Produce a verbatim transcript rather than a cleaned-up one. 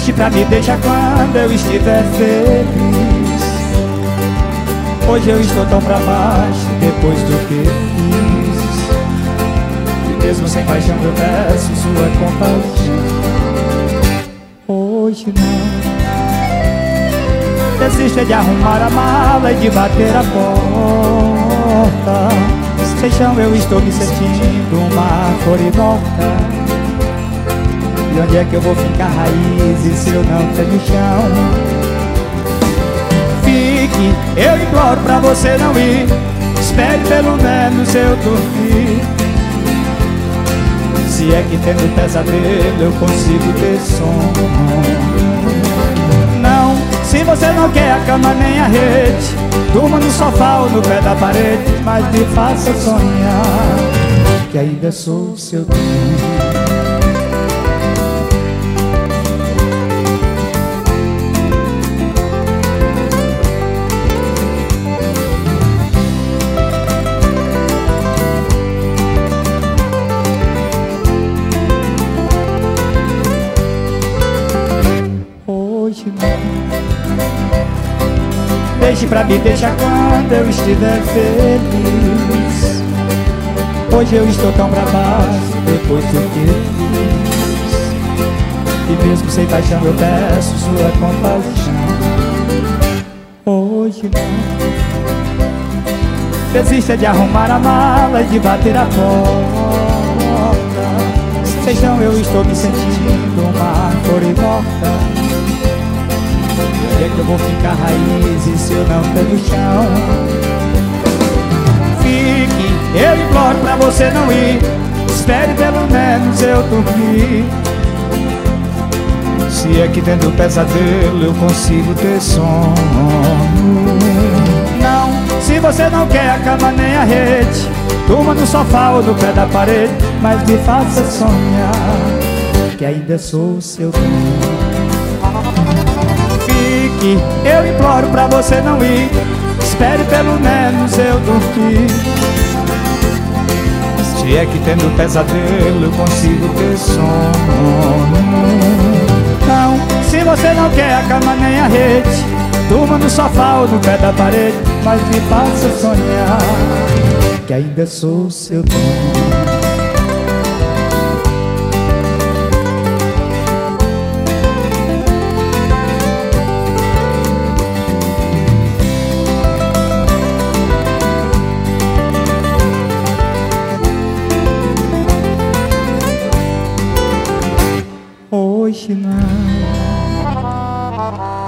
Deixe pra me deixar quando eu estiver feliz. Hoje eu estou tão pra baixo depois do que fiz. E mesmo sem paixão eu peço sua compaixão. Hoje não. Desista de arrumar a mala e de bater a porta. Sem chão eu estou me sentindo uma árvore morta. E onde é que eu vou ficar raízes se eu não tenho chão? Fique, eu imploro pra você não ir. Espere pelo menos eu dormir. Se é que tendo pesadelo eu consigo ter sono. Não, se você não quer a cama nem a rede, durma no sofá ou no pé da parede, mas me faça sonhar que ainda sou seu dono. Hoje não. Deixe pra me deixar quando eu estiver feliz. Hoje eu estou tão pra baixo depois do que fiz. E mesmo sem paixão eu peço sua compaixão. Hoje não. Desista de arrumar a mala e de bater a porta. Sem chão eu estou me sentindo uma árvore morta. Onde é que eu vou ficar raízes se eu não tenho chão? Fique, eu imploro pra você não ir. Espere pelo menos eu dormir. Se é que tendo pesadelo eu consigo ter sono. Não, se você não quer a cama nem a rede, durma no sofá ou no pé da parede, mas me faça sonhar que ainda sou seu dono. Eu imploro pra você não ir. Espere pelo menos eu dormir. Se é que tendo pesadelo eu consigo ter sono. Não, se você não quer a cama nem a rede, durma no sofá ou no pé da parede, mas me faça sonhar que ainda sou seu dono. Hoje não.